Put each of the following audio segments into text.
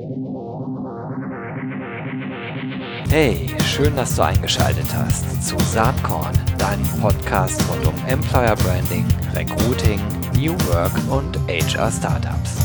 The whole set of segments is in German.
Hey, schön, dass du eingeschaltet hast zu Saatkorn, deinem Podcast rund um Employer Branding, Recruiting, New Work und HR Startups.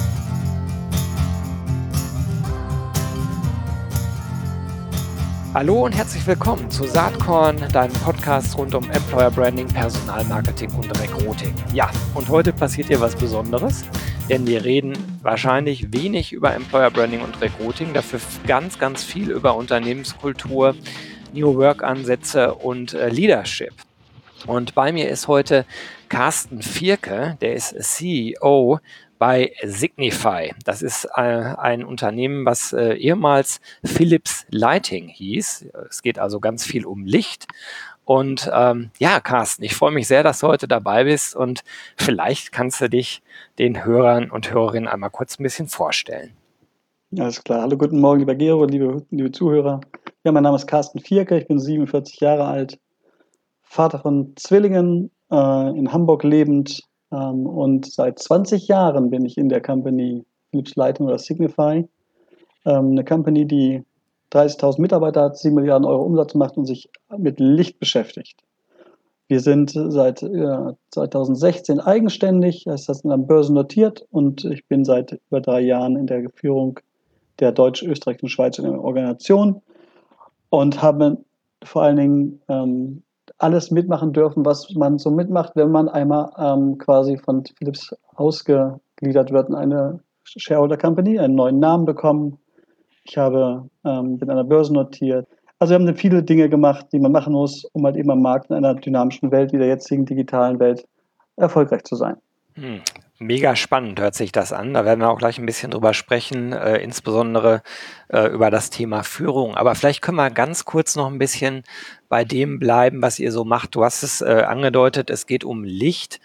Hallo und herzlich willkommen zu Saatkorn, deinem Podcast rund um Employer Branding, Personalmarketing und Recruiting. Ja, und heute passiert hier was Besonderes, denn wir reden wahrscheinlich wenig über Employer Branding und Recruiting, dafür ganz, ganz viel über Unternehmenskultur, New Work-Ansätze und Leadership. Und bei mir ist heute Carsten Vierke, der ist CEO bei Signify. Das ist ein Unternehmen, was ehemals Philips Lighting hieß. Es geht also ganz viel um Licht. Und ja, Carsten, ich freue mich sehr, dass du heute dabei bist und vielleicht kannst du dich den Hörern und Hörerinnen einmal kurz ein bisschen vorstellen. Alles klar. Hallo, guten Morgen, lieber Gero, liebe Zuhörer. Ja, mein Name ist Carsten Vierke, ich bin 47 Jahre alt, Vater von Zwillingen, in Hamburg lebend, und seit 20 Jahren bin ich in der Company Philips Lighting oder Signify, eine Company, die 30.000 Mitarbeiter hat, 7 Milliarden Euro Umsatz macht und sich mit Licht beschäftigt. Wir sind seit 2016 eigenständig, das heißt, an der Börse notiert, und ich bin seit über 3 Jahren in der Führung der deutsch-österreichischen Schweiz Organisation und habe vor allen Dingen alles mitmachen dürfen, was man so mitmacht, wenn man einmal quasi von Philips ausgegliedert wird in eine Shareholder Company, einen neuen Namen bekommen. Ich bin an der Börse notiert. Also wir haben viele Dinge gemacht, die man machen muss, um halt eben am Markt in einer dynamischen Welt wie der jetzigen digitalen Welt erfolgreich zu sein. Mega spannend hört sich das an. Da werden wir auch gleich ein bisschen drüber sprechen, insbesondere über das Thema Führung. Aber vielleicht können wir ganz kurz noch ein bisschen bei dem bleiben, was ihr so macht. Du hast es angedeutet, es geht um Licht.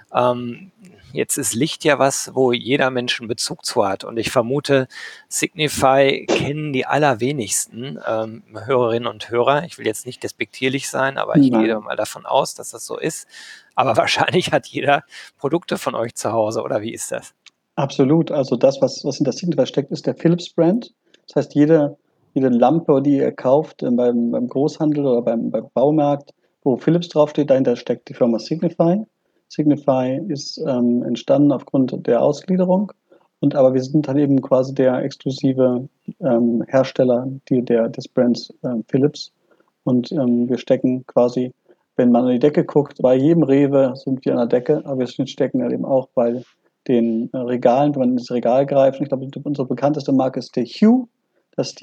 Jetzt ist Licht ja was, wo jeder Mensch einen Bezug zu hat. Und ich vermute, Signify kennen die allerwenigsten Hörerinnen und Hörer. Ich will jetzt nicht despektierlich sein, aber ich gehe mal davon aus, dass das so ist. Aber wahrscheinlich hat jeder Produkte von euch zu Hause, oder wie ist das? Absolut. Also das, was hinter Signify steckt, ist der Philips-Brand. Das heißt, jede Lampe, die ihr kauft beim Großhandel oder beim Baumarkt, wo Philips draufsteht, dahinter steckt die Firma Signify. Signify ist entstanden aufgrund der Ausgliederung. Aber wir sind dann eben quasi der exklusive Hersteller des Brands Philips. Und wir stecken quasi, wenn man an die Decke guckt, bei jedem Rewe sind wir an der Decke, aber wir stecken halt eben auch bei den Regalen, wenn man ins Regal greift. Und ich glaube, unsere bekannteste Marke ist der Hue. Das ist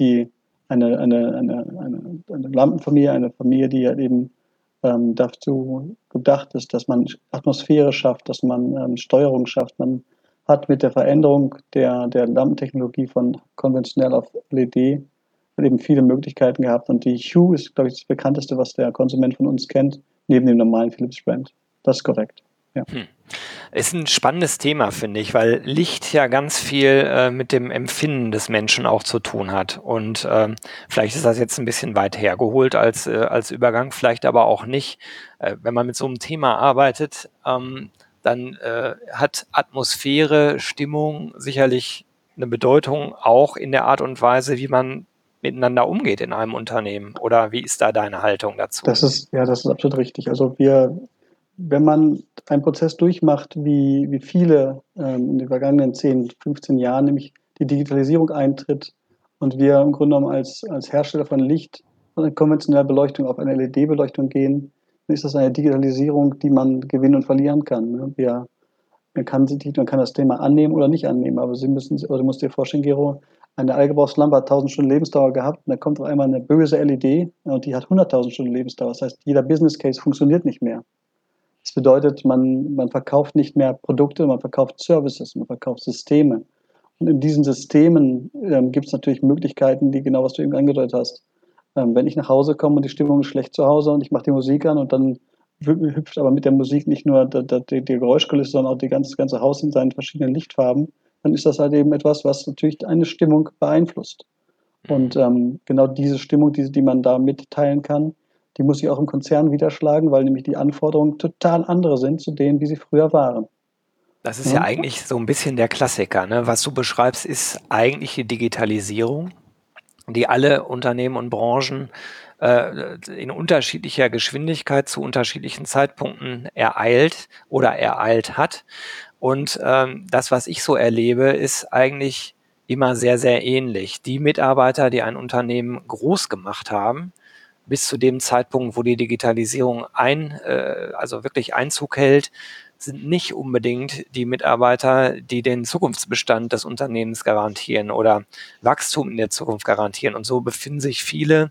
eine Lampenfamilie, eine Familie, die halt eben dazu gedacht ist, dass man Atmosphäre schafft, dass man Steuerung schafft. Man hat mit der Veränderung der Lampentechnologie von konventionell auf LED eben viele Möglichkeiten gehabt. Und die Hue ist, glaube ich, das bekannteste, was der Konsument von uns kennt, neben dem normalen Philips-Brand. Das ist korrekt. Ja. Ist ein spannendes Thema, finde ich, weil Licht ja ganz viel mit dem Empfinden des Menschen auch zu tun hat. Und vielleicht ist das jetzt ein bisschen weit hergeholt als Übergang, vielleicht aber auch nicht. Wenn man mit so einem Thema arbeitet, dann hat Atmosphäre, Stimmung sicherlich eine Bedeutung auch in der Art und Weise, wie man miteinander umgeht in einem Unternehmen. Oder wie ist da deine Haltung dazu? Das ist absolut richtig. Also wenn man einen Prozess durchmacht, wie viele in den vergangenen 10, 15 Jahren, nämlich die Digitalisierung eintritt und wir im Grunde genommen als Hersteller von Licht von einer konventionellen Beleuchtung auf eine LED-Beleuchtung gehen, dann ist das eine Digitalisierung, die man gewinnen und verlieren kann. Ne? Man kann das Thema annehmen oder nicht annehmen, aber du musst dir vorstellen, Gero, eine Allgebrauchslampe hat 1000 Stunden Lebensdauer gehabt und da kommt auf einmal eine böse LED und die hat 100.000 Stunden Lebensdauer. Das heißt, jeder Business Case funktioniert nicht mehr. Das bedeutet, man verkauft nicht mehr Produkte, man verkauft Services, man verkauft Systeme. Und in diesen Systemen gibt es natürlich Möglichkeiten, die genau, was du eben angedeutet hast. Wenn ich nach Hause komme und die Stimmung ist schlecht zu Hause und ich mache die Musik an und dann hüpft aber mit der Musik nicht nur die Geräuschkulisse, sondern auch das ganze Haus in seinen verschiedenen Lichtfarben, dann ist das halt eben etwas, was natürlich eine Stimmung beeinflusst. Und genau diese Stimmung, die man da mitteilen kann, die muss sich auch im Konzern widerschlagen, weil nämlich die Anforderungen total andere sind zu denen, wie sie früher waren. Das ist ja Mhm. eigentlich so ein bisschen der Klassiker, ne? Was du beschreibst, ist eigentlich die Digitalisierung, die alle Unternehmen und Branchen in unterschiedlicher Geschwindigkeit zu unterschiedlichen Zeitpunkten ereilt oder ereilt hat. Und das, was ich so erlebe, ist eigentlich immer sehr, sehr ähnlich. Die Mitarbeiter, die ein Unternehmen groß gemacht haben, bis zu dem Zeitpunkt, wo die Digitalisierung also wirklich Einzug hält, sind nicht unbedingt die Mitarbeiter, die den Zukunftsbestand des Unternehmens garantieren oder Wachstum in der Zukunft garantieren. Und so befinden sich viele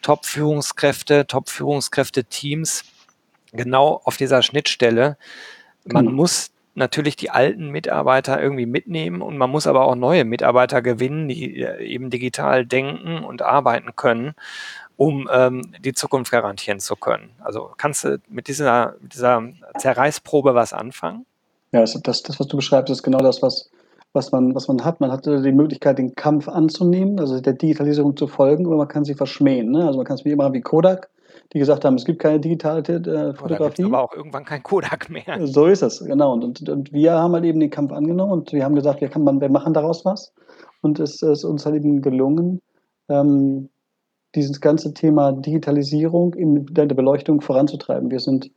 Top-Führungskräfte-Teams genau auf dieser Schnittstelle. Man Genau. muss natürlich die alten Mitarbeiter irgendwie mitnehmen und man muss aber auch neue Mitarbeiter gewinnen, die eben digital denken und arbeiten können, um die Zukunft garantieren zu können. Also kannst du mit dieser Zerreißprobe was anfangen? Ja, das, was du beschreibst, ist genau das, was man hat. Man hat die Möglichkeit, den Kampf anzunehmen, also der Digitalisierung zu folgen, oder man kann sie verschmähen. Ne? Also man kann es wie immer wie Kodak, die gesagt haben, es gibt keine digitale Boah, da gibt es aber Fotografie. auch irgendwann kein Kodak mehr. So ist es, genau. Und wir haben halt eben den Kampf angenommen und wir haben gesagt, wir machen daraus was. Und es ist uns halt eben gelungen, ähm, dieses ganze Thema Digitalisierung in der Beleuchtung voranzutreiben. Wir sind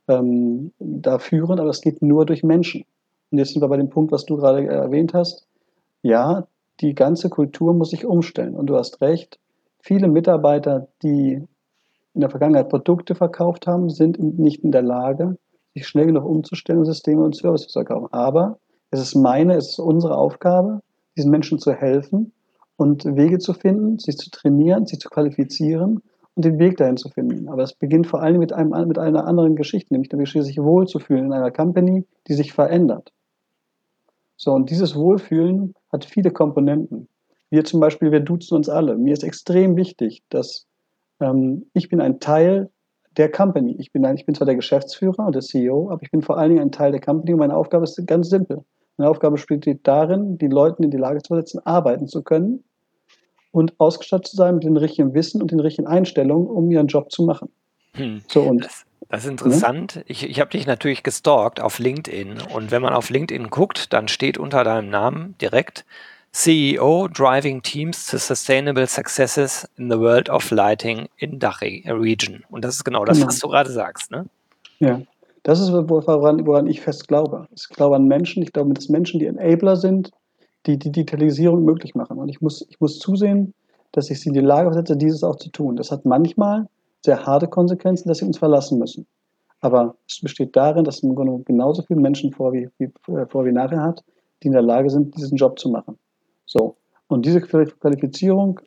da führend, aber es geht nur durch Menschen. Und jetzt sind wir bei dem Punkt, was du gerade erwähnt hast. Ja, die ganze Kultur muss sich umstellen. Und du hast recht, viele Mitarbeiter, die in der Vergangenheit Produkte verkauft haben, sind nicht in der Lage, sich schnell genug umzustellen und Systeme und Services zu verkaufen. Aber es ist unsere Aufgabe, diesen Menschen zu helfen und Wege zu finden, sich zu trainieren, sich zu qualifizieren und den Weg dahin zu finden. Aber es beginnt vor allem mit einer anderen Geschichte, nämlich der Geschichte, sich wohlzufühlen in einer Company, die sich verändert. So, und dieses Wohlfühlen hat viele Komponenten. Wir duzen uns alle. Mir ist extrem wichtig, dass ich bin ein Teil der Company. Ich bin zwar der Geschäftsführer und der CEO, aber ich bin vor allen Dingen ein Teil der Company und meine Aufgabe ist ganz simpel. Meine Aufgabe besteht darin, die Leute in die Lage zu versetzen, arbeiten zu können und ausgestattet zu sein mit dem richtigen Wissen und den richtigen Einstellungen, um ihren Job zu machen. Hm. So und, Das ist ne? interessant. Ich habe dich natürlich gestalkt auf LinkedIn und wenn man auf LinkedIn guckt, dann steht unter deinem Namen direkt CEO Driving Teams to Sustainable Successes in the World of Lighting in DACH Region. Und das ist genau das, was Genau. du gerade sagst, ne? Ja. Das ist, woran ich fest glaube. Ich glaube an Menschen. Ich glaube, dass Menschen die Enabler sind, die die Digitalisierung möglich machen. Und ich muss zusehen, dass ich sie in die Lage versetze, dieses auch zu tun. Das hat manchmal sehr harte Konsequenzen, dass sie uns verlassen müssen. Aber es besteht darin, dass im Grunde genauso viele Menschen vor wie nachher hat, die in der Lage sind, diesen Job zu machen. So. Und diese Qualifizierung,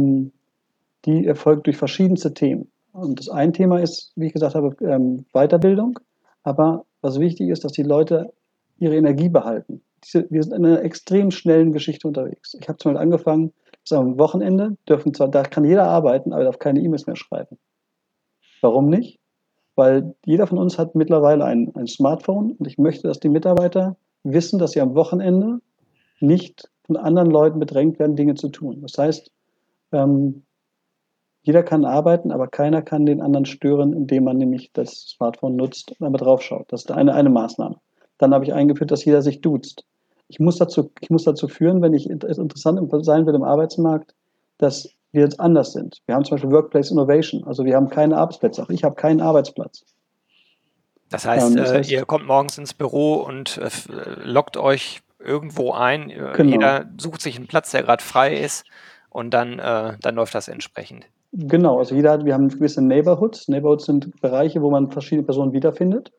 die erfolgt durch verschiedenste Themen. Und das ein Thema ist, wie ich gesagt habe, Weiterbildung. Aber was wichtig ist, dass die Leute ihre Energie behalten. Wir sind in einer extrem schnellen Geschichte unterwegs. Ich habe zum Beispiel angefangen, dass am Wochenende da kann jeder arbeiten, aber darf keine E-Mails mehr schreiben. Warum nicht? Weil jeder von uns hat mittlerweile ein Smartphone und ich möchte, dass die Mitarbeiter wissen, dass sie am Wochenende nicht von anderen Leuten bedrängt werden, Dinge zu tun. Das heißt, ähm, jeder kann arbeiten, aber keiner kann den anderen stören, indem man nämlich das Smartphone nutzt und einmal draufschaut. Das ist eine Maßnahme. Dann habe ich eingeführt, dass jeder sich duzt. Ich muss dazu führen, wenn ich interessant sein will im Arbeitsmarkt, dass wir jetzt anders sind. Wir haben zum Beispiel Workplace Innovation. Also wir haben keine Arbeitsplätze. Auch ich habe keinen Arbeitsplatz. Das heißt, Das ihr heißt, kommt morgens ins Büro und loggt euch irgendwo ein. genau. Jeder sucht sich einen Platz, der gerade frei ist und dann läuft das entsprechend. Genau, also wir haben gewisse Neighborhoods. Neighborhoods sind Bereiche, wo man verschiedene Personen wiederfindet.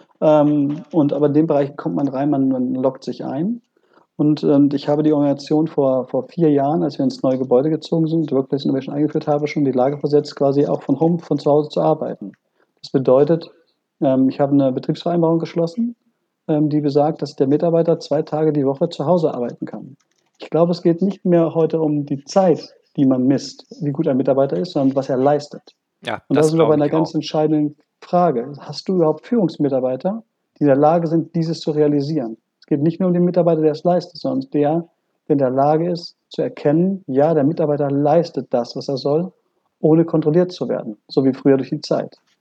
Aber in den Bereich kommt man rein, man loggt sich ein. Und ich habe die Organisation vor 4 Jahren, als wir ins neue Gebäude gezogen sind, Workplace Innovation eingeführt habe, schon in die Lage versetzt, quasi auch von zu Hause zu arbeiten. Das bedeutet, ich habe eine Betriebsvereinbarung geschlossen, die besagt, dass der Mitarbeiter 2 Tage die Woche zu Hause arbeiten kann. Ich glaube, es geht nicht mehr heute um die Zeit, die man misst, wie gut ein Mitarbeiter ist, sondern was er leistet. Ja, Und da das sind wir bei glaube einer ich auch. ganz entscheidenden Frage. Hast du überhaupt Führungsmitarbeiter, die in der Lage sind, dieses zu realisieren? Es geht nicht nur um den Mitarbeiter, der es leistet, sondern der in der Lage ist, zu erkennen, ja, der Mitarbeiter leistet das, was er soll, ohne kontrolliert zu werden, so wie früher durch die Zeit.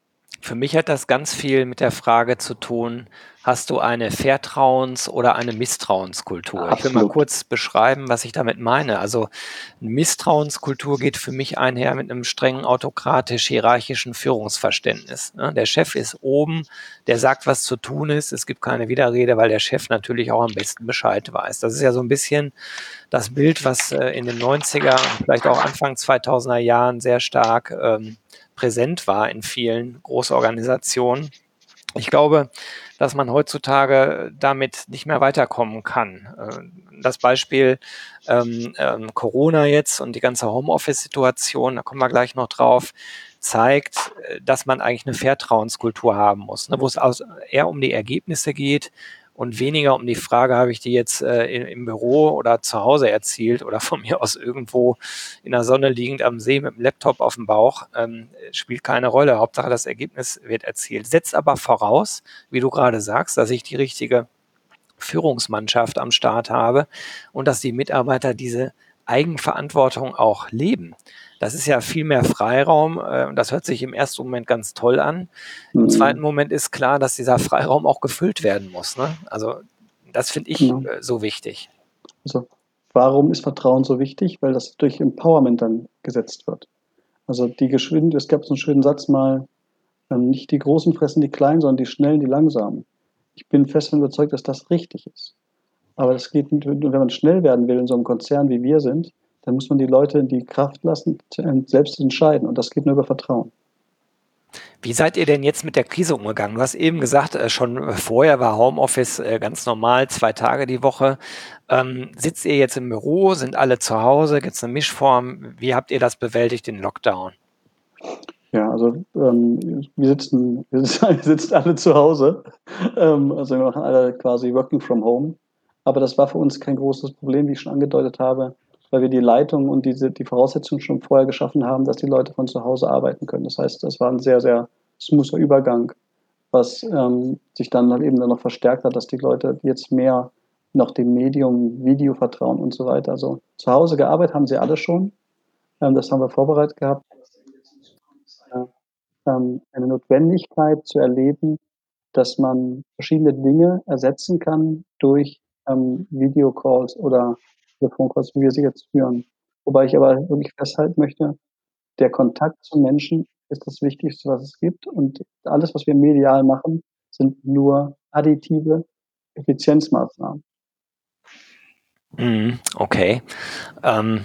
Für mich hat das ganz viel mit der Frage zu tun, hast du eine Vertrauens- oder eine Misstrauenskultur? Ich will mal Absolut. kurz beschreiben, was ich damit meine. Also 'ne Misstrauenskultur geht für mich einher mit einem strengen autokratisch-hierarchischen Führungsverständnis, ne? Der Chef ist oben, der sagt, was zu tun ist. Es gibt keine Widerrede, weil der Chef natürlich auch am besten Bescheid weiß. Das ist ja so ein bisschen das Bild, was in den 90er und vielleicht auch Anfang 2000er Jahren sehr stark präsent war in vielen Großorganisationen. Ich glaube, dass man heutzutage damit nicht mehr weiterkommen kann. Das Beispiel Corona jetzt und die ganze Homeoffice-Situation, da kommen wir gleich noch drauf, zeigt, dass man eigentlich eine Vertrauenskultur haben muss, ne, wo es eher um die Ergebnisse geht und weniger um die Frage, habe ich die jetzt im Büro oder zu Hause erzielt oder von mir aus irgendwo in der Sonne liegend am See mit dem Laptop auf dem Bauch, spielt keine Rolle. Hauptsache das Ergebnis wird erzielt. Setzt aber voraus, wie du gerade sagst, dass ich die richtige Führungsmannschaft am Start habe und dass die Mitarbeiter diese Eigenverantwortung auch leben. Das ist ja viel mehr Freiraum. Und das hört sich im ersten Moment ganz toll an. Im zweiten Mhm. Moment ist klar, dass dieser Freiraum auch gefüllt werden muss. Ne? Also das finde ich Genau. so wichtig. Also, warum ist Vertrauen so wichtig? Weil das durch Empowerment dann gesetzt wird. Also es gab so einen schönen Satz mal, nicht die Großen fressen die Kleinen, sondern die Schnellen die Langsamen. Ich bin fest davon überzeugt, dass das richtig ist. Aber das geht nicht, wenn man schnell werden will in so einem Konzern, wie wir sind, dann muss man die Leute die Kraft lassen, selbst zu entscheiden. Und das geht nur über Vertrauen. Wie seid ihr denn jetzt mit der Krise umgegangen? Du hast eben gesagt, schon vorher war Homeoffice ganz normal, 2 Tage die Woche. Sitzt ihr jetzt im Büro? Sind alle zu Hause? Gibt es eine Mischform? Wie habt ihr das bewältigt, den Lockdown? Ja, also wir sitzen alle zu Hause. Also wir machen alle quasi Working from Home. Aber das war für uns kein großes Problem, wie ich schon angedeutet habe, weil wir die Leitung und die Voraussetzungen schon vorher geschaffen haben, dass die Leute von zu Hause arbeiten können. Das heißt, das war ein sehr, sehr smoother Übergang, was sich dann halt eben dann noch verstärkt hat, dass die Leute jetzt mehr noch dem Medium Video vertrauen und so weiter. Also zu Hause gearbeitet haben sie alle schon. Das haben wir vorbereitet gehabt. Eine Notwendigkeit zu erleben, dass man verschiedene Dinge ersetzen kann durch Videocalls oder Telefoncalls, wie wir sie jetzt führen. Wobei ich aber wirklich festhalten möchte, der Kontakt zu Menschen ist das Wichtigste, was es gibt. Und alles, was wir medial machen, sind nur additive Effizienzmaßnahmen. Mhm, okay. Ähm,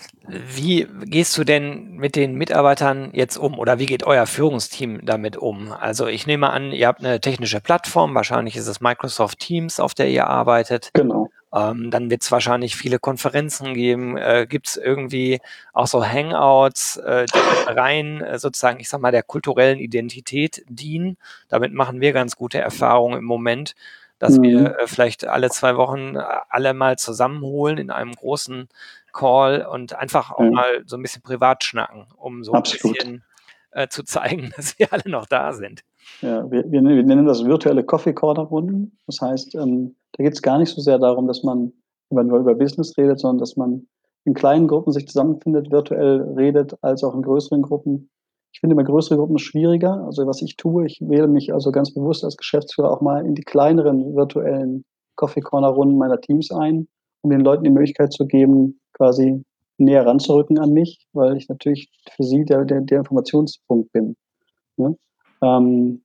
Wie gehst du denn mit den Mitarbeitern jetzt um oder wie geht euer Führungsteam damit um? Also ich nehme an, ihr habt eine technische Plattform, wahrscheinlich ist es Microsoft Teams, auf der ihr arbeitet. Genau. Dann wird es wahrscheinlich viele Konferenzen geben. Gibt es irgendwie auch so Hangouts, die rein sozusagen, ich sag mal, der kulturellen Identität dienen? Damit machen wir ganz gute Erfahrungen im Moment, dass wir Mhm. vielleicht alle 2 Wochen alle mal zusammenholen in einem großen Call und einfach auch Ja, mal so ein bisschen privat schnacken, um so ein absolut. bisschen zu zeigen, dass wir alle noch da sind. Ja, wir nennen das virtuelle Coffee Corner Runden. Das heißt, da geht es gar nicht so sehr darum, dass man nur über Business redet, sondern dass man in kleinen Gruppen sich zusammenfindet, virtuell redet, als auch in größeren Gruppen. Ich finde immer größere Gruppen schwieriger. Also, was ich tue, ich wähle mich also ganz bewusst als Geschäftsführer auch mal in die kleineren virtuellen Coffee Corner Runden meiner Teams ein, um den Leuten die Möglichkeit zu geben, quasi näher ranzurücken an mich, weil ich natürlich für sie der Informationspunkt bin, ne? Ähm,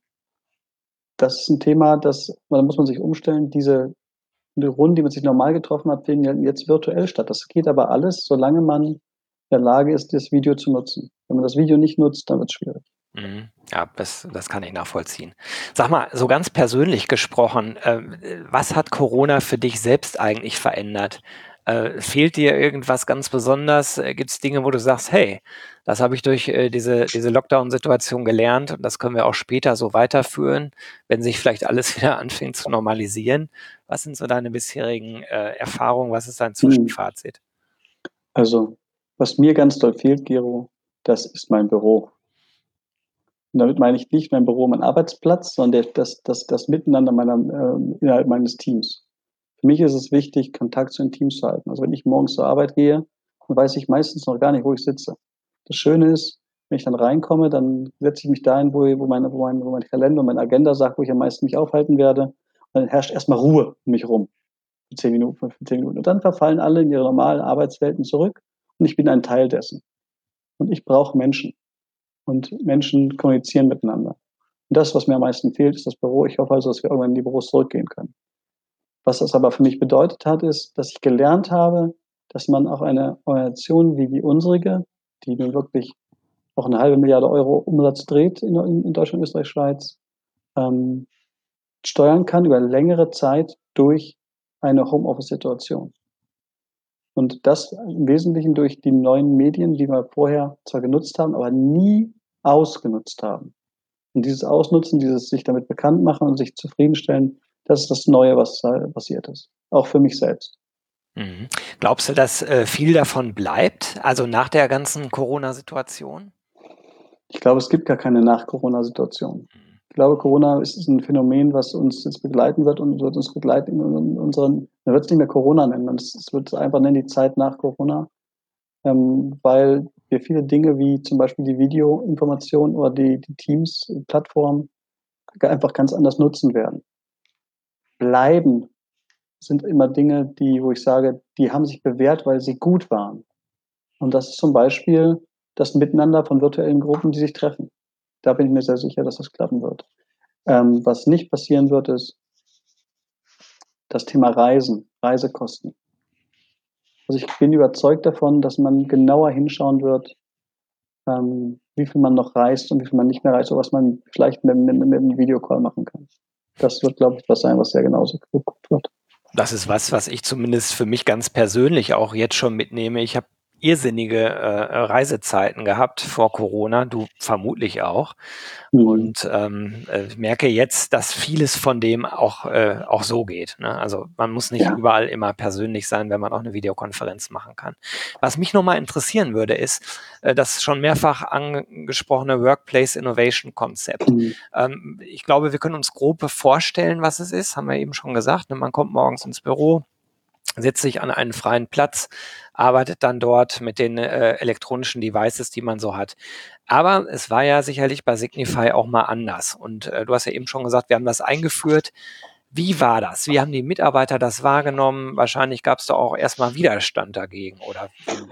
Das ist 'n Thema, da muss man sich umstellen. Diese Runden, die man sich normal getroffen hat, finden ja jetzt virtuell statt. Das geht aber alles, solange man in der Lage ist, das Video zu nutzen. Wenn man das Video nicht nutzt, dann wird's schwierig. Mhm. Ja, das kann ich nachvollziehen. Sag mal, so ganz persönlich gesprochen, was hat Corona für dich selbst eigentlich verändert? Fehlt dir irgendwas ganz besonders? Gibt es Dinge, wo du sagst: „Hey, das habe ich durch, diese Lockdown-Situation gelernt und das können wir auch später so weiterführen, wenn sich vielleicht alles wieder anfängt zu normalisieren?“ Was sind so deine bisherigen, Erfahrungen? Was ist dein Mhm. Zwischenfazit? Also, was mir ganz doll fehlt, Gero, das ist mein Büro. Und damit meine ich nicht mein Büro, mein Arbeitsplatz, sondern das Miteinander innerhalb meines Teams. Für mich ist es wichtig, Kontakt zu den Teams zu halten. Also, wenn ich morgens zur Arbeit gehe, dann weiß ich meistens noch gar nicht, wo ich sitze. Das Schöne ist, Wenn ich dann reinkomme, dann setze ich mich dahin, wo mein Kalender, meine Agenda sagt, wo ich am meisten mich aufhalten werde. Und dann herrscht erstmal Ruhe um mich rum. Für 10 Minuten, 15 Minuten. Und dann verfallen alle in ihre normalen Arbeitswelten zurück und ich bin ein Teil dessen. Und ich brauche Menschen. Und Menschen kommunizieren miteinander. Und das, was mir am meisten fehlt, ist das Büro. Ich hoffe also, dass wir irgendwann in die Büros zurückgehen können. Was das aber für mich bedeutet hat, ist, dass ich gelernt habe, dass man auch eine Organisation wie die unsere, die nun wirklich auch 1,5 Milliarde Euro Umsatz dreht in Deutschland, Österreich, Schweiz, ähm, steuern kann über längere Zeit durch eine Homeoffice-Situation. Und das im Wesentlichen durch die neuen Medien, die wir vorher zwar genutzt haben, aber nie ausgenutzt haben. Und dieses Ausnutzen, dieses sich damit bekannt machen und sich zufriedenstellen, das ist das Neue, was passiert ist. Auch für mich selbst. Mhm. Glaubst du, dass viel davon bleibt, also nach der ganzen Corona-Situation? Ich glaube, es gibt gar keine Nach-Corona-Situation. Ich glaube, Corona ist ein Phänomen, was uns jetzt begleiten wird und wird uns begleiten in unseren, man wird es nicht mehr Corona nennen, es wird einfach nennen die Zeit nach Corona, weil wir viele Dinge wie zum Beispiel die Videoinformation oder die Teams-Plattform einfach ganz anders nutzen werden. Bleiben sind immer Dinge, wo ich sage, die haben sich bewährt, weil sie gut waren. Und das ist zum Beispiel das Miteinander von virtuellen Gruppen, die sich treffen. Da bin ich mir sehr sicher, dass das klappen wird. Was nicht passieren wird, ist das Thema Reisen, Reisekosten. Also ich bin überzeugt davon, dass man genauer hinschauen wird, wie viel man noch reist und wie viel man nicht mehr reist, oder was man vielleicht mit einem Videocall machen kann. Das wird, glaube ich, was sein, was sehr genauso geguckt wird. Das ist was ich zumindest für mich ganz persönlich auch jetzt schon mitnehme. Ich habe irrsinnige Reisezeiten gehabt vor Corona, du vermutlich auch. Und merke jetzt, dass vieles von dem auch so geht. Ne? Also man muss nicht Ja. überall immer persönlich sein, wenn man auch eine Videokonferenz machen kann. Was mich nochmal interessieren würde, ist das schon mehrfach angesprochene Workplace Innovation Konzept. Ich glaube, wir können uns grob vorstellen, was es ist, haben wir eben schon gesagt. Ne? Man kommt morgens ins Büro, setzt sich an einen freien Platz, arbeitet dann dort mit den elektronischen Devices, die man so hat. Aber es war ja sicherlich bei Signify auch mal anders. Und du hast ja eben schon gesagt, wir haben das eingeführt. Wie war das? Wie haben die Mitarbeiter das wahrgenommen? Wahrscheinlich gab es da auch erstmal Widerstand dagegen, oder wie?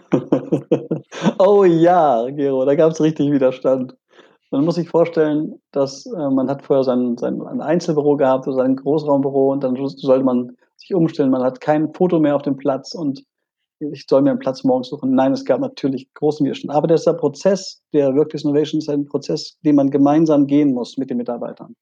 Oh ja, Gero, da gab es richtig Widerstand. Man muss sich vorstellen, dass man hat vorher ein Einzelbüro gehabt oder sein Großraumbüro und dann sollte man sich umstellen. Man hat kein Foto mehr auf dem Platz und ich soll mir einen Platz morgens suchen. Nein, es gab natürlich großen Widerstand. Aber dieser Prozess der Workplace Innovation ist ein Prozess, den man gemeinsam gehen muss mit den Mitarbeitern.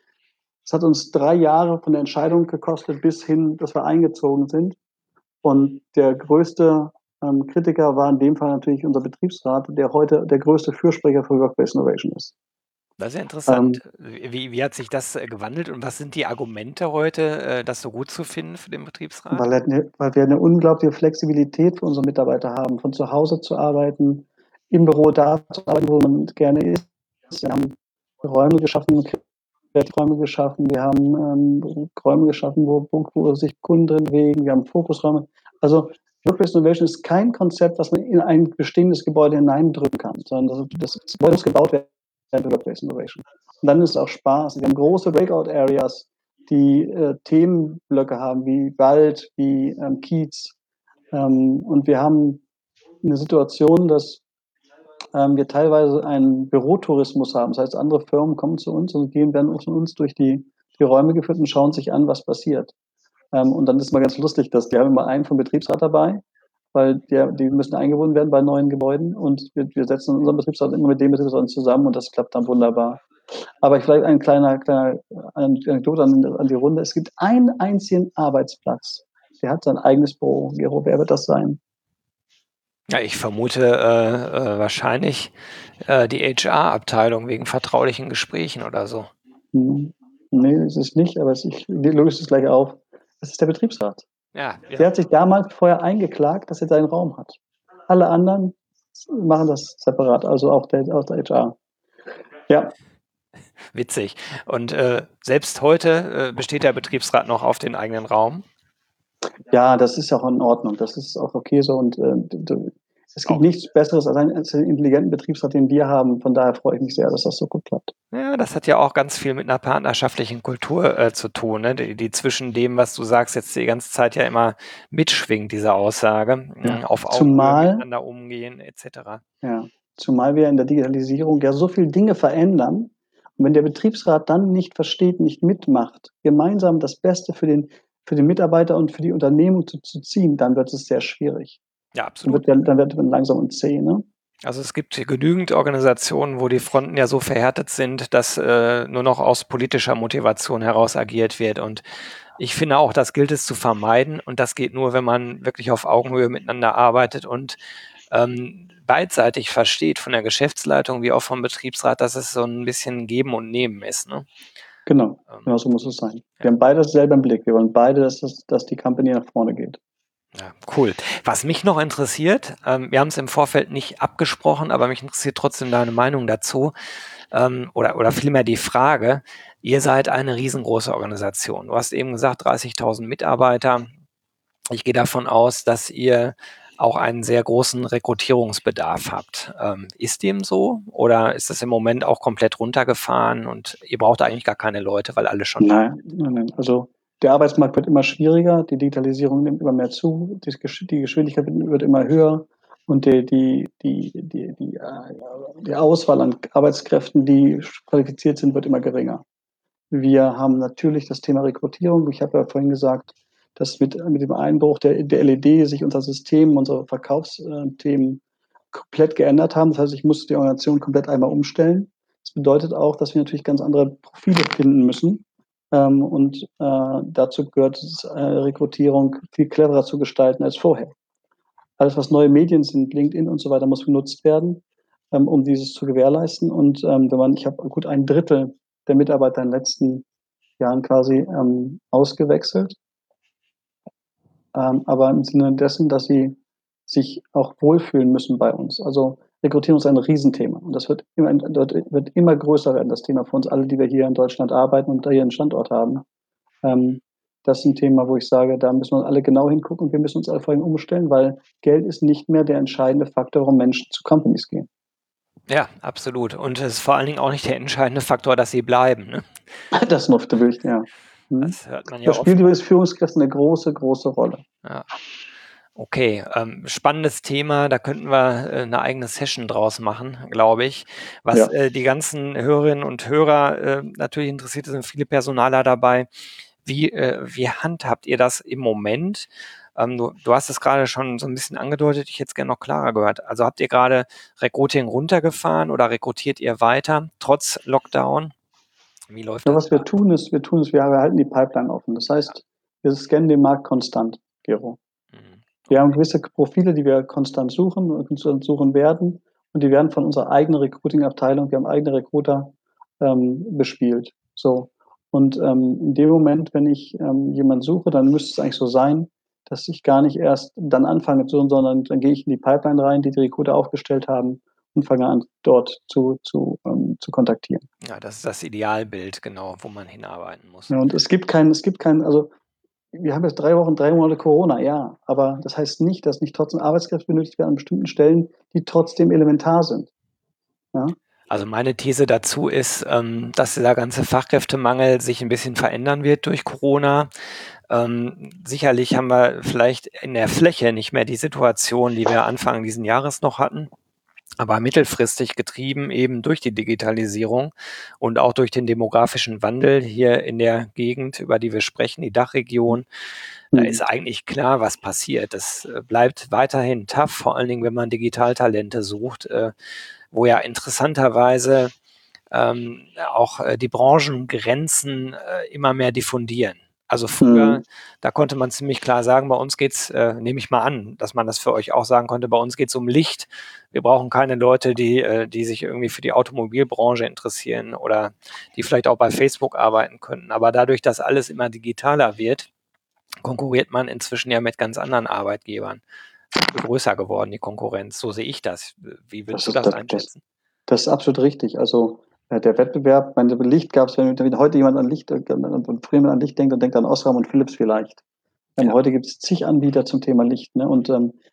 Es hat uns 3 Jahre von der Entscheidung gekostet, bis hin, dass wir eingezogen sind. Und der größte Kritiker war in dem Fall natürlich unser Betriebsrat, der heute der größte Fürsprecher für Workplace Innovation ist. Das ist ja Ähm, interessant. Wie hat sich das gewandelt und was sind die Argumente heute, das so gut zu finden für den Betriebsrat? weil wir eine unglaubliche Flexibilität für unsere Mitarbeiter haben, von zu Hause zu arbeiten, im Büro da zu arbeiten, wo man gerne ist. Wir haben Räume geschaffen, Räume geschaffen, wir haben Räume geschaffen, wo sich Kunden drin bewegen, wir haben Fokusräume. Also Workplace Innovation ist kein Konzept, was man in ein bestehendes Gebäude hineindrücken kann, sondern das Gebäude muss gebaut werden für Workplace Innovation. Und dann ist es auch Spaß. Wir haben große Breakout-Areas, die Themenblöcke haben, wie Wald, wie Kiez. Und wir haben eine Situation, dass wir teilweise einen Bürotourismus haben. Das heißt, andere Firmen kommen zu uns und werden von uns durch die Räume geführt und schauen sich an, was passiert. Und dann ist mal ganz lustig, dass die haben immer einen vom Betriebsrat dabei, weil die müssen eingebunden werden bei neuen Gebäuden und wir setzen unseren Betriebsrat immer mit dem Betriebsrat zusammen und das klappt dann wunderbar. Aber vielleicht ein kleiner Anekdote an die Runde. Es gibt einen einzigen Arbeitsplatz. Der hat sein eigenes Büro. Gero, wer wird das sein? Ja, ich vermute wahrscheinlich die HR-Abteilung wegen vertraulichen Gesprächen oder so. Nee, es ist nicht, aber ich löse es gleich auf. Das ist der Betriebsrat. Ja, Der ja. hat sich damals vorher eingeklagt, dass er seinen Raum hat. Alle anderen machen das separat, also auch der HR. Ja, Witzig. Und selbst heute besteht der Betriebsrat noch auf den eigenen Raum? ja, das ist auch in Ordnung. Das ist auch okay so. Und Es gibt nichts Besseres als einen intelligenten Betriebsrat, den wir haben. Von daher freue ich mich sehr, dass das so gut klappt. Ja, das hat ja auch ganz viel mit einer partnerschaftlichen Kultur zu tun, ne? Die zwischen dem, was du sagst, jetzt die ganze Zeit ja immer mitschwingt, diese Aussage, Ja. auf Augenhöhe Zumal, miteinander umgehen, etc. ja, zumal wir in der Digitalisierung ja so viele Dinge verändern. Und wenn der Betriebsrat dann nicht versteht, nicht mitmacht, gemeinsam das Beste für den Mitarbeiter und für die Unternehmung zu ziehen, dann wird es sehr schwierig. Ja, absolut. Dann wird man langsam und zäh, ne? Also es gibt genügend Organisationen, wo die Fronten ja so verhärtet sind, dass nur noch aus politischer Motivation heraus agiert wird. Und ich finde auch, das gilt es zu vermeiden. Und das geht nur, wenn man wirklich auf Augenhöhe miteinander arbeitet und beidseitig versteht von der Geschäftsleitung wie auch vom Betriebsrat, dass es so ein bisschen Geben und Nehmen ist. Ne? Genau, so muss es sein. Wir haben beide dasselbe im Blick. Wir wollen beide, dass die Company nach vorne geht. Ja, cool. Was mich noch interessiert, wir haben es im Vorfeld nicht abgesprochen, aber mich interessiert trotzdem deine Meinung dazu, oder vielmehr die Frage, ihr seid eine riesengroße Organisation. Du hast eben gesagt, 30.000 Mitarbeiter. Ich gehe davon aus, dass ihr auch einen sehr großen Rekrutierungsbedarf habt. Ist dem so oder ist das im Moment auch komplett runtergefahren und ihr braucht eigentlich gar keine Leute, weil alle schon da sind? Nein. Also der Arbeitsmarkt wird immer schwieriger, die Digitalisierung nimmt immer mehr zu, die Geschwindigkeit wird immer höher und die Auswahl an Arbeitskräften, die qualifiziert sind, wird immer geringer. Wir haben natürlich das Thema Rekrutierung. Ich habe ja vorhin gesagt, dass mit dem Einbruch der LED sich unser System, unsere Verkaufsthemen komplett geändert haben. Das heißt, ich musste die Organisation komplett einmal umstellen. Das bedeutet auch, dass wir natürlich ganz andere Profile finden müssen. Dazu gehört es, Rekrutierung viel cleverer zu gestalten als vorher. Alles, was neue Medien sind, LinkedIn und so weiter, muss genutzt werden, um dieses zu gewährleisten. Ich habe gut ein Drittel der Mitarbeiter in den letzten Jahren quasi ausgewechselt, aber im Sinne dessen, dass sie sich auch wohlfühlen müssen bei uns. Also Rekrutierung ist ein Riesenthema und das wird immer größer werden, das Thema für uns alle, die wir hier in Deutschland arbeiten und da hier einen Standort haben. Das ist ein Thema, wo ich sage, da müssen wir alle genau hingucken und wir müssen uns alle vor allem umstellen, weil Geld ist nicht mehr der entscheidende Faktor, warum Menschen zu Companies gehen. Ja, absolut. Und es ist vor allen Dingen auch nicht der entscheidende Faktor, dass sie bleiben. Ne? Das noch wirklich, ja. Das hört man ja Das oft. spielt übrigens Führungskräften eine große, große Rolle. Ja. Okay, spannendes Thema, da könnten wir eine eigene Session draus machen, glaube ich. Was die ganzen Hörerinnen und Hörer natürlich interessiert, sind viele Personaler dabei. Wie handhabt ihr das im Moment? Du hast es gerade schon so ein bisschen angedeutet, ich hätte es gerne noch klarer gehört. Also habt ihr gerade Recruiting runtergefahren oder rekrutiert ihr weiter, trotz Lockdown? Wie läuft das? Was wir tun, ist, wir halten die Pipeline offen. Das heißt, wir scannen den Markt konstant, Gero. Wir haben gewisse Profile, die wir konstant suchen und konstant suchen werden. Und die werden von unserer eigenen Recruiting-Abteilung, wir haben eigene Recruiter, bespielt. So. Und in dem Moment, wenn ich jemanden suche, dann müsste es eigentlich so sein, dass ich gar nicht erst dann anfange zu suchen, sondern dann gehe ich in die Pipeline rein, die Recruiter aufgestellt haben und fange an, dort zu kontaktieren. Ja, das ist das Idealbild, genau, wo man hinarbeiten muss. Ja, und es gibt keinen, also wir haben jetzt 3 Monate Corona, ja, aber das heißt nicht, dass nicht trotzdem Arbeitskräfte benötigt werden an bestimmten Stellen, die trotzdem elementar sind. Ja? Also meine These dazu ist, dass dieser ganze Fachkräftemangel sich ein bisschen verändern wird durch Corona. Sicherlich haben wir vielleicht in der Fläche nicht mehr die Situation, die wir Anfang diesen Jahres noch hatten, aber mittelfristig getrieben eben durch die Digitalisierung und auch durch den demografischen Wandel hier in der Gegend, über die wir sprechen, die Dachregion. Da ist eigentlich klar, was passiert. Das bleibt weiterhin tough, vor allen Dingen, wenn man Digitaltalente sucht, wo ja interessanterweise auch die Branchengrenzen immer mehr diffundieren. Also früher, da konnte man ziemlich klar sagen, bei uns geht's, nehme ich mal an, dass man das für euch auch sagen konnte, bei uns geht's um Licht. Wir brauchen keine Leute, die sich irgendwie für die Automobilbranche interessieren oder die vielleicht auch bei Facebook arbeiten könnten. Aber dadurch, dass alles immer digitaler wird, konkurriert man inzwischen ja mit ganz anderen Arbeitgebern. Größer geworden, die Konkurrenz. So sehe ich das. Wie würdest du das einschätzen? Das ist absolut richtig. Also der Wettbewerb, meine Licht gab es, wenn heute jemand an Licht, früher jemand an Licht denkt, dann denkt an Osram und Philips vielleicht. Heute gibt es zig Anbieter zum Thema Licht. Ne? Und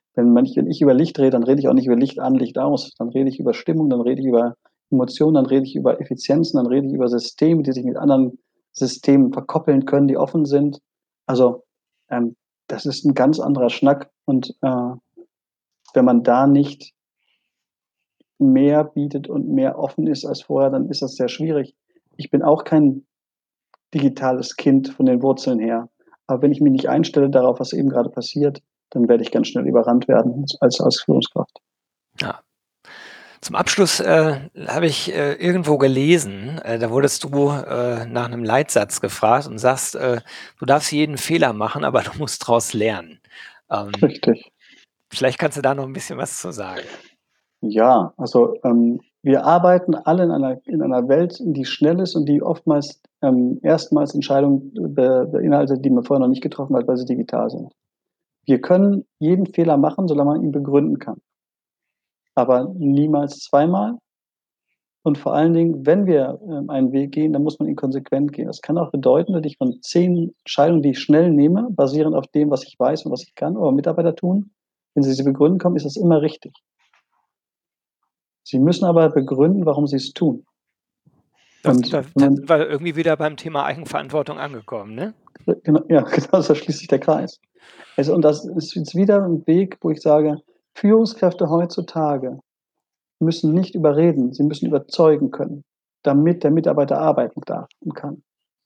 Wenn ich über Licht rede, dann rede ich auch nicht über Licht an, Licht aus. Dann rede ich über Stimmung, dann rede ich über Emotionen, dann rede ich über Effizienzen, dann rede ich über Systeme, die sich mit anderen Systemen verkoppeln können, die offen sind. Also, das ist ein ganz anderer Schnack und, wenn man da nicht mehr bietet und mehr offen ist als vorher, dann ist das sehr schwierig. Ich bin auch kein digitales Kind von den Wurzeln her. Aber wenn ich mich nicht einstelle darauf, was eben gerade passiert, dann werde ich ganz schnell überrannt werden als Führungskraft. Ja. Zum Abschluss habe ich irgendwo gelesen, da wurdest du nach einem Leitsatz gefragt und sagst, du darfst jeden Fehler machen, aber du musst daraus lernen. Richtig. Vielleicht kannst du da noch ein bisschen was zu sagen. Ja, also wir arbeiten alle in einer Welt, die schnell ist und die oftmals erstmals Entscheidungen beinhaltet, die man vorher noch nicht getroffen hat, weil sie digital sind. Wir können jeden Fehler machen, solange man ihn begründen kann, aber niemals zweimal. Und vor allen Dingen, wenn wir einen Weg gehen, dann muss man ihn konsequent gehen. Das kann auch bedeuten, dass ich von 10 Entscheidungen, die ich schnell nehme, basierend auf dem, was ich weiß und was ich kann, oder Mitarbeiter tun, wenn sie begründen kommen, ist das immer richtig. Sie müssen aber begründen, warum sie es tun. Da Und sind wir, wenn da man, sind wir irgendwie wieder beim Thema Eigenverantwortung angekommen, ne? genau, ja, genau, so schließt sich der Kreis. Also, und das ist jetzt wieder ein Weg, wo ich sage, Führungskräfte heutzutage müssen nicht überreden, sie müssen überzeugen können, damit der Mitarbeiter arbeiten darf und kann.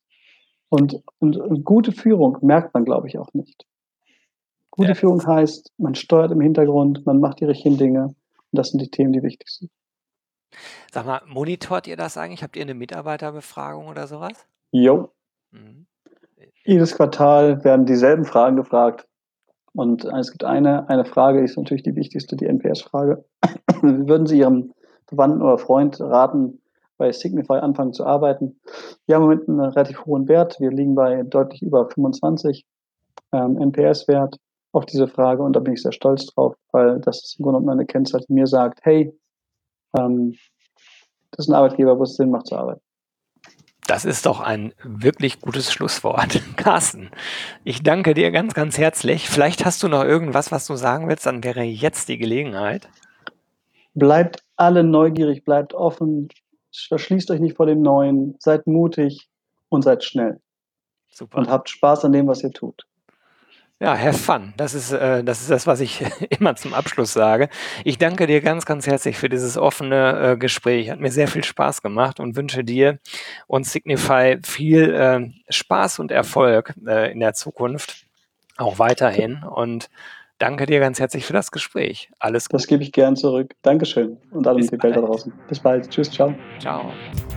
Und gute Führung merkt man, glaube ich, auch nicht. Ja, Gute Führung heißt, man steuert im Hintergrund, man macht die richtigen Dinge. Und das sind die Themen, die wichtig sind. sag mal, monitort ihr das eigentlich? Habt ihr eine Mitarbeiterbefragung oder sowas? Jo, Mhm. jedes Quartal werden dieselben Fragen gefragt. Und es gibt eine Frage, die ist natürlich die wichtigste, die NPS-Frage. Würden Sie Ihrem Verwandten oder Freund raten, bei Signify anfangen zu arbeiten? Wir haben im Moment einen relativ hohen Wert. Wir liegen bei deutlich über 25 NPS-Wert auf diese Frage und da bin ich sehr stolz drauf, weil das ist im Grunde genommen eine Kennzahl, die mir sagt, hey, ähm, das ist ein Arbeitgeber, wo es Sinn macht zu arbeiten. Das ist doch ein wirklich gutes Schlusswort. Carsten, ich danke dir ganz, ganz herzlich. Vielleicht hast du noch irgendwas, was du sagen willst, dann wäre jetzt die Gelegenheit. Bleibt alle neugierig, bleibt offen, verschließt euch nicht vor dem Neuen, seid mutig und seid schnell Super. und habt Spaß an dem, was ihr tut. Ja, have fun. Das ist das, was ich immer zum Abschluss sage. Ich danke dir ganz, ganz herzlich für dieses offene Gespräch. Hat mir sehr viel Spaß gemacht und wünsche dir und Signify viel Spaß und Erfolg in der Zukunft, auch weiterhin. Und danke dir ganz herzlich für das Gespräch. Alles Das Gute. gebe ich gern zurück. Dankeschön und allen Bis die Welt da bald. draußen. Bis bald. Tschüss, ciao. Ciao.